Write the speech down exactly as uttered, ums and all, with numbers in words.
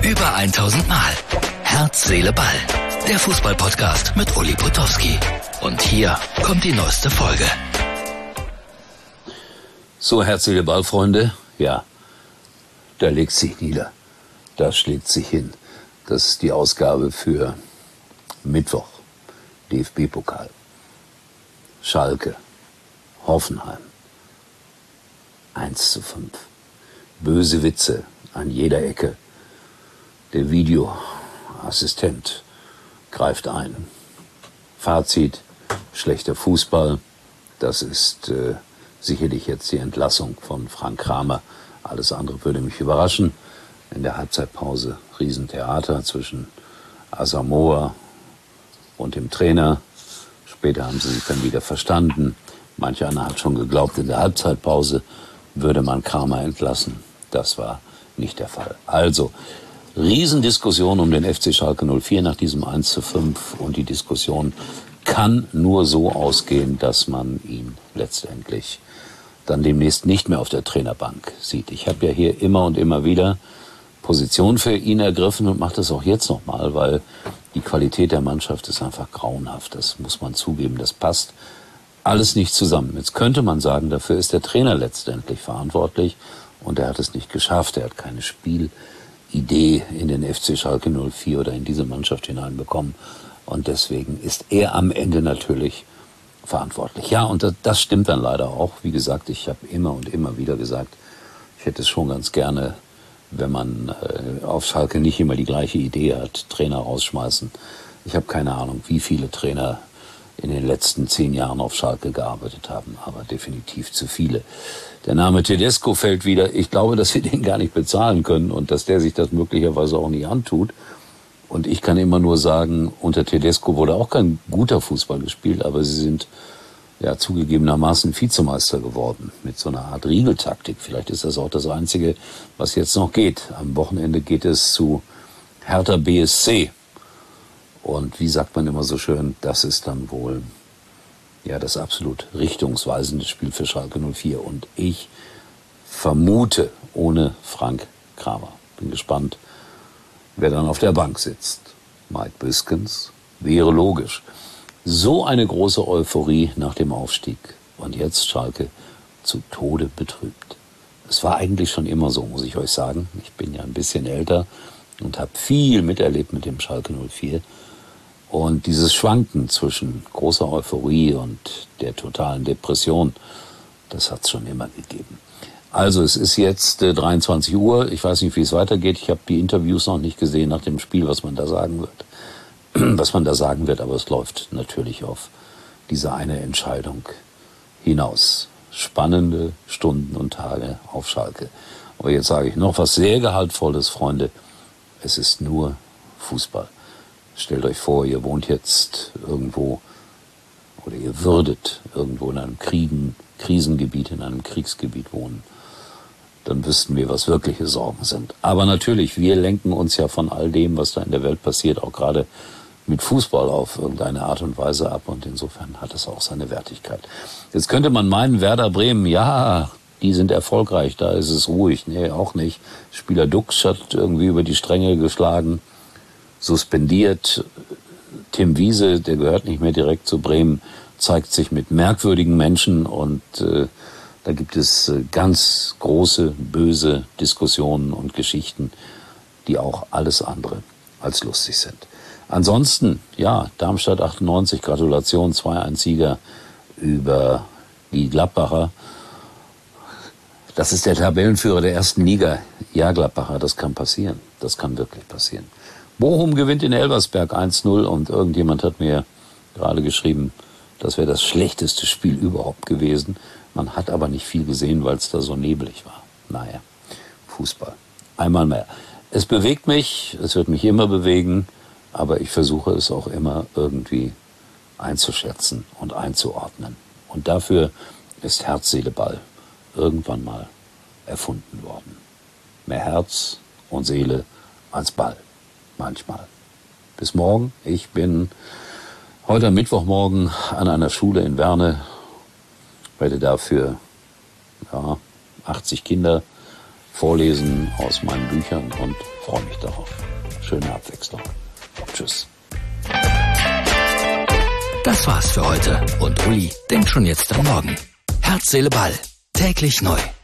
Über tausend Mal. Herz, Seele, Ball. Der Fußballpodcast mit Uli Potowski. Und hier kommt die neueste Folge. So, Herz, Seele, Ball, Freunde. Ja, da legt sich nieder. Da schlägt sich hin. Das ist die Ausgabe für Mittwoch. D F B-Pokal. Schalke. Hoffenheim. eins zu fünf. Böse Witze an jeder Ecke. Der Videoassistent greift ein. Fazit, schlechter Fußball. Das ist äh, sicherlich jetzt die Entlassung von Frank Kramer. Alles andere würde mich überraschen. In der Halbzeitpause Riesentheater zwischen Asamoah und dem Trainer. Später haben sie sich dann wieder verstanden. Manch einer hat schon geglaubt, in der Halbzeitpause würde man Kramer entlassen. Das war nicht der Fall. Also, Riesendiskussion um den F C Schalke null vier nach diesem eins zu fünf. Und die Diskussion kann nur so ausgehen, dass man ihn letztendlich dann demnächst nicht mehr auf der Trainerbank sieht. Ich habe ja hier immer und immer wieder Position für ihn ergriffen und mache das auch jetzt nochmal, weil die Qualität der Mannschaft ist einfach grauenhaft. Das muss man zugeben, das passt alles nicht zusammen. Jetzt könnte man sagen, dafür ist der Trainer letztendlich verantwortlich und er hat es nicht geschafft. Er hat keine Spielidee in den F C Schalke null vier oder in diese Mannschaft hineinbekommen und deswegen ist er am Ende natürlich verantwortlich. Ja, und das, das stimmt dann leider auch. Wie gesagt, ich habe immer und immer wieder gesagt, ich hätte es schon ganz gerne, wenn man äh, auf Schalke nicht immer die gleiche Idee hat, Trainer rausschmeißen. Ich habe keine Ahnung, wie viele Trainer in den letzten zehn Jahren auf Schalke gearbeitet haben, aber definitiv zu viele. Der Name Tedesco fällt wieder. Ich glaube, dass wir den gar nicht bezahlen können und dass der sich das möglicherweise auch nicht antut. Und ich kann immer nur sagen, unter Tedesco wurde auch kein guter Fußball gespielt, aber sie sind ja zugegebenermaßen Vizemeister geworden mit so einer Art Riegeltaktik. Vielleicht ist das auch das Einzige, was jetzt noch geht. Am Wochenende geht es zu Hertha B S C. Und wie sagt man immer so schön, das ist dann wohl ja das absolut richtungsweisende Spiel für Schalke null vier. Und ich vermute ohne Frank Kramer. Bin gespannt, wer dann auf der Bank sitzt. Mike Büskens wäre logisch. So eine große Euphorie nach dem Aufstieg. Und jetzt Schalke zu Tode betrübt. Es war eigentlich schon immer so, muss ich euch sagen. Ich bin ja ein bisschen älter und habe viel miterlebt mit dem Schalke null vier. Und dieses Schwanken zwischen großer Euphorie und der totalen Depression, das hat es schon immer gegeben. Also es ist jetzt äh, dreiundzwanzig Uhr. Ich weiß nicht, wie es weitergeht. Ich habe die Interviews noch nicht gesehen nach dem Spiel, was man da sagen wird. was man da sagen wird, aber es läuft natürlich auf diese eine Entscheidung hinaus. Spannende Stunden und Tage auf Schalke. Aber jetzt sage ich noch was sehr Gehaltvolles, Freunde. Es ist nur Fußball. Stellt euch vor, ihr wohnt jetzt irgendwo oder ihr würdet irgendwo in einem Kriegen, Krisengebiet, in einem Kriegsgebiet wohnen. Dann wüssten wir, was wirkliche Sorgen sind. Aber natürlich, wir lenken uns ja von all dem, was da in der Welt passiert, auch gerade mit Fußball auf irgendeine Art und Weise ab. Und insofern hat es auch seine Wertigkeit. Jetzt könnte man meinen, Werder Bremen, ja, die sind erfolgreich, da ist es ruhig. Nee, auch nicht. Spieler Dux hat irgendwie über die Stränge geschlagen, suspendiert. Tim Wiese, der gehört nicht mehr direkt zu Bremen, zeigt sich mit merkwürdigen Menschen und äh, da gibt es äh, ganz große, böse Diskussionen und Geschichten, die auch alles andere als lustig sind. Ansonsten, ja, Darmstadt achtundneunzig, Gratulation, zwei eins Sieger über die Gladbacher. Das ist der Tabellenführer der ersten Liga. Ja, Gladbacher, das kann passieren. Das kann wirklich passieren. Bochum gewinnt in Elversberg eins null und irgendjemand hat mir gerade geschrieben, das wäre das schlechteste Spiel überhaupt gewesen. Man hat aber nicht viel gesehen, weil es da so neblig war. Naja, Fußball. Einmal mehr. Es bewegt mich, es wird mich immer bewegen, aber ich versuche es auch immer irgendwie einzuschätzen und einzuordnen. Und dafür ist Herz, Seele, Ball irgendwann mal erfunden worden. Mehr Herz und Seele als Ball. Manchmal. Bis morgen. Ich bin heute am Mittwochmorgen an einer Schule in Werne, werde dafür ja, achtzig Kinder vorlesen aus meinen Büchern und freue mich darauf. schöne Abwechslung. Tschüss. Das war's für heute und Uli denkt schon jetzt am Morgen. Herz, Seele, Ball. Täglich neu.